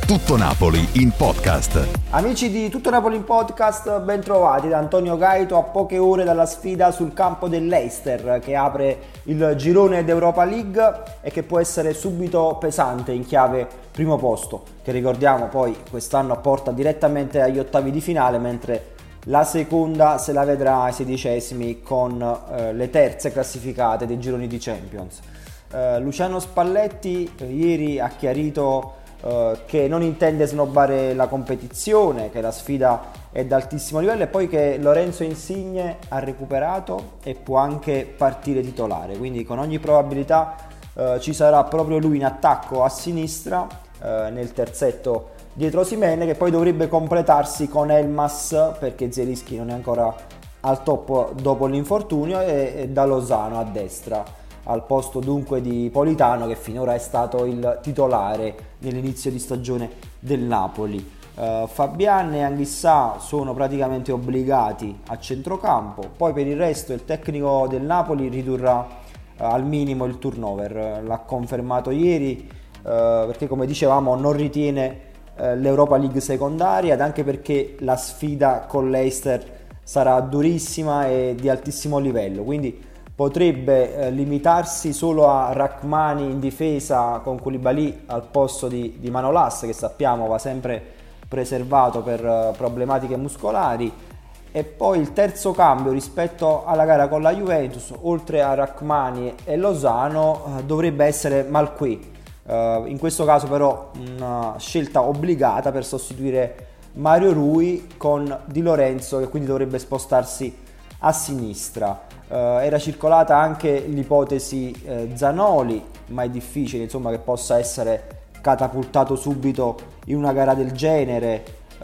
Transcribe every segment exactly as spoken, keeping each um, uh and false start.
Tutto Napoli in podcast. Amici di Tutto Napoli in podcast, ben trovati da Antonio Gaito a poche ore dalla sfida sul campo dell'Leicester che apre il girone d'Europa League e che può essere subito pesante in chiave primo posto, che ricordiamo poi quest'anno porta direttamente agli ottavi di finale, mentre la seconda se la vedrà ai sedicesimi con eh, le terze classificate dei gironi di Champions. Eh, Luciano Spalletti eh, ieri ha chiarito Uh, che non intende snobbare la competizione, che la sfida è d'altissimo livello e poi che Lorenzo Insigne ha recuperato e può anche partire titolare, quindi con ogni probabilità uh, ci sarà proprio lui in attacco a sinistra uh, nel terzetto dietro Osimhen, che poi dovrebbe completarsi con Elmas perché Zielinski non è ancora al top dopo l'infortunio e, e da Lozano a destra, al posto dunque di Politano, che finora è stato il titolare nell'inizio di stagione del Napoli. Uh, Fabian e Anghissà sono praticamente obbligati a centrocampo, poi per il resto il tecnico del Napoli ridurrà uh, al minimo il turnover, l'ha confermato ieri uh, perché, come dicevamo, non ritiene uh, l'Europa League secondaria ed anche perché la sfida con l'Leicester sarà durissima e di altissimo livello, quindi potrebbe eh, limitarsi solo a Rachmani in difesa con Koulibaly al posto di, di Manolas, che sappiamo va sempre preservato per uh, problematiche muscolari, e poi il terzo cambio rispetto alla gara con la Juventus, oltre a Rachmani e Lozano, uh, dovrebbe essere Malcuit, uh, in questo caso però una scelta obbligata per sostituire Mario Rui con Di Lorenzo, che quindi dovrebbe spostarsi a sinistra. Uh, era circolata anche l'ipotesi eh, Zanoli, ma è difficile insomma che possa essere catapultato subito in una gara del genere,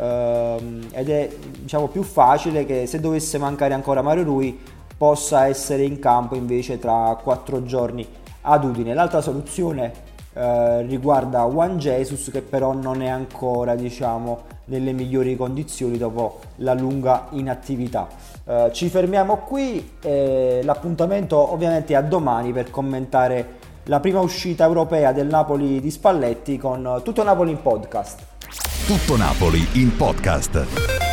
uh, ed è diciamo più facile che, se dovesse mancare ancora Mario Rui, possa essere in campo invece tra quattro giorni ad Udine. L'altra soluzione uh, riguarda Juan Jesus, che però non è ancora diciamo nelle migliori condizioni dopo la lunga inattività. Uh, ci fermiamo qui, eh, l'appuntamento ovviamente è a domani per commentare la prima uscita europea del Napoli di Spalletti con Tutto Napoli in podcast. Tutto Napoli in podcast.